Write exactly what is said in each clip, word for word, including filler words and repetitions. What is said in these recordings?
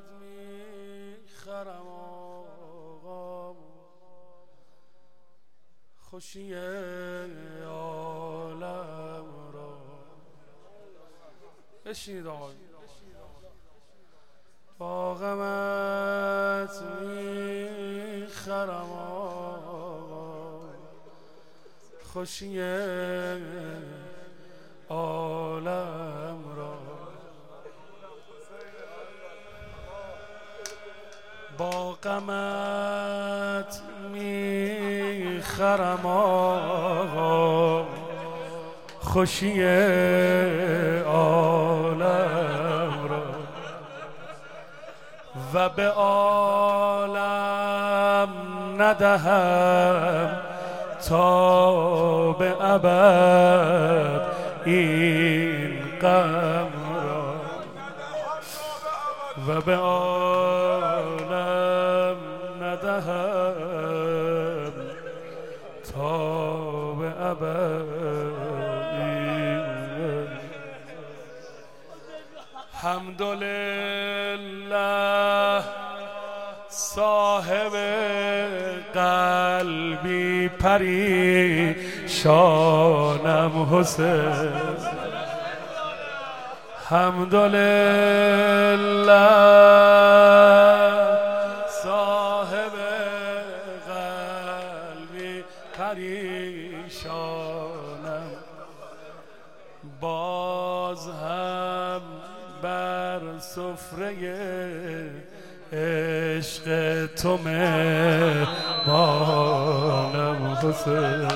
میخرم آقا خوشی عالم را. بشینید آقا. با غمت میخرم آقا خوشی عالم را. با غمت میخرم آقا خوشی عالم را و به عالم ندهم تا به ابد این غم را و به عالم ندهم تا به ابد این غم. حمدلله صاحب قلبی پریشانم حسین. حمدلله صاحب قلبی پریشانم باز هم بر سفره عشق تو مهمانم حسین.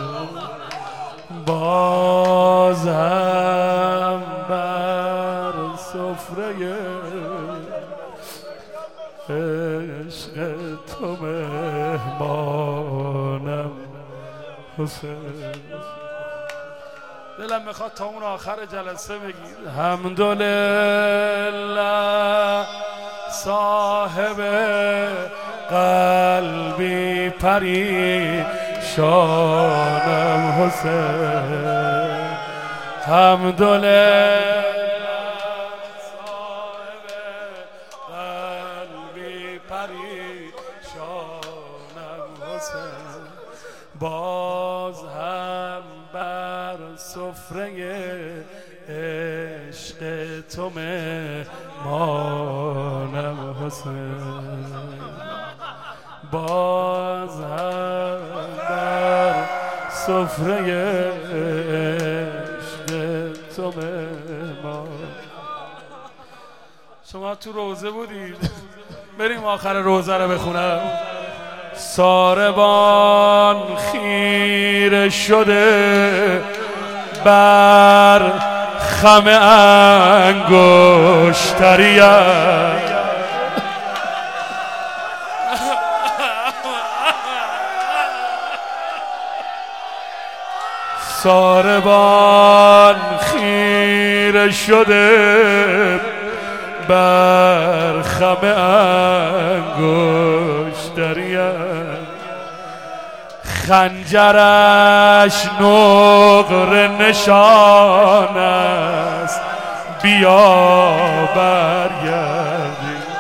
باز هم بر سفره عشق تو مهمانم حسین. دلم میخواد تا اون آخر جلسه بگید حمدلله صاحب قلبی پریشانم حسین. حمدلله صاحب قلبی پریشانم حسین. باز هم بر سفره عشق تو مهمانم حسین. باز هم بر سفره عشق تو مهمان. شما تو روزه بودید؟ بریم آخر روزه رو بخونم. ساربان خیره شده بر خم انگشتریم ساربان خیره شده بر خم انگشتریم خنجرش نقره نشان است بیا برگردیم.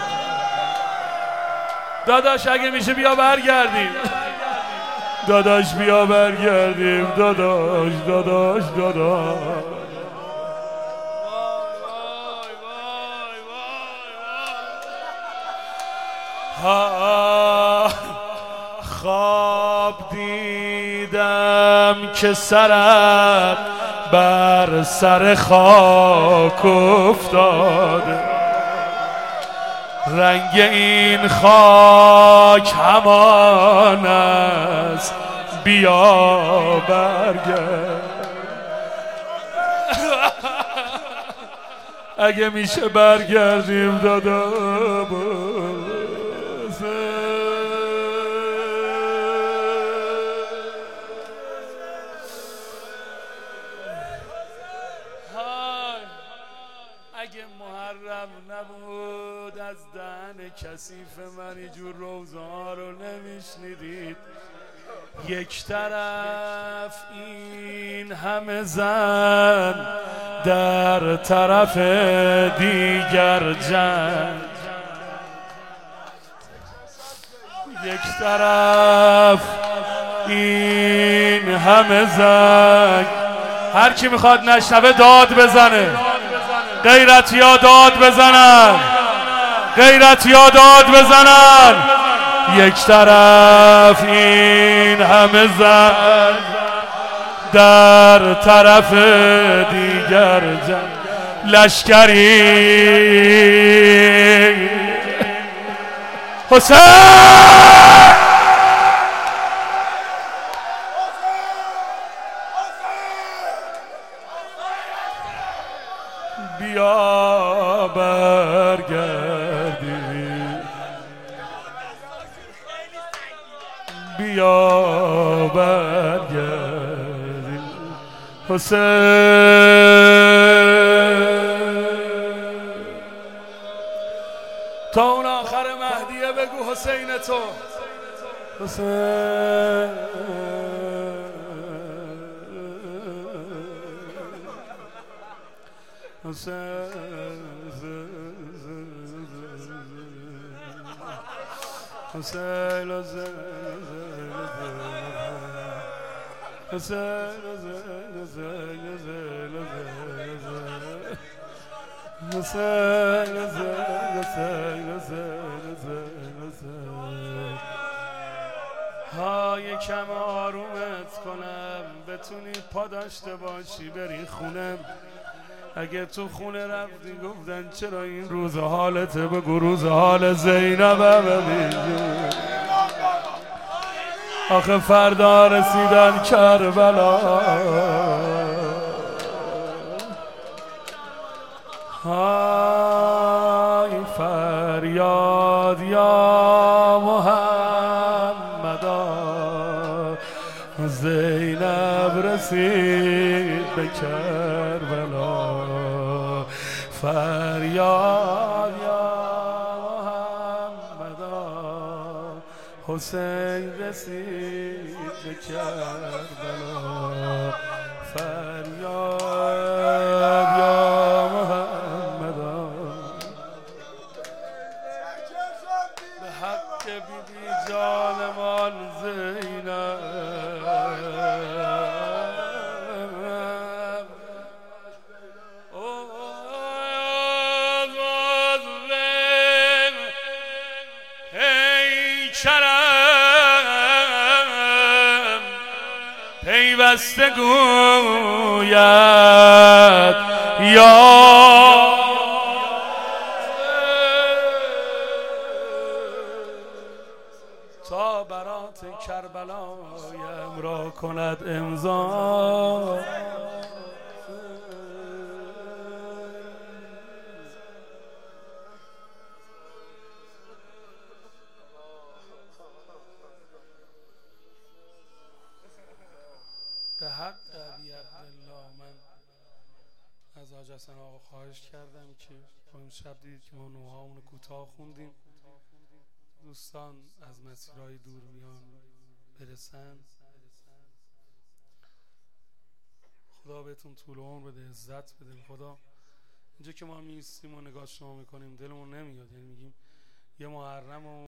داداش اگه میشه بیا برگردیم. داداش بیا برگردیم. داداش داداش داداش ها خواب دیدم که سرت بر سر خاک افتاده رنگ این خاک همان است بیا برگرد. اگه میشه برگردیم دادا اگه محرم نبود از دهن کثیف من اینجور روزها رو نمیشنیدید. یک طرف این همه زن در طرف دیگر جنگ یک طرف این همه زنگ، هر کی میخواد نشنوه داد بزنه، غیرت یا داد بزنن، غیرت یا داد بزنن. یک طرف این همه زنگ، در طرف دیگر جنگ لشکری حسین. بیا برگردی، بیا برگردی حسین. تا اون آخر مهدیه بگو حسین تو حسین. حسین حسین ها یکم آرومت کنم، بتونی پا داشته باشی بری خونم. اگه تو خونه رفتی گفتن چرا این روز حالته، بگو روز حال زینب ببین. آخه فردا رسیدن کربلا، های فریاد یا محمدا، زینب رسید به کربلا. فریاد یا محمدا، حسین رسید به کربلا. فریاد یا محمدا، به حق بیبی جانمان زینب. شرم پیوسته گوید یا تا برات کربلایم را کند امضا. به حق ابی عبدالله من از حاج حسن آقا خواهش کردم که امشب دید که ما نوهامون کوتاه خوندیم، دوستان از مسیرهای دور میان برسن. خدا بهتون طول عمر بده، عزت بده. خدا اینجا که ما میستیم و نگاه شما میکنیم دلمون نمیاد، یعنی میگیم یه محرم و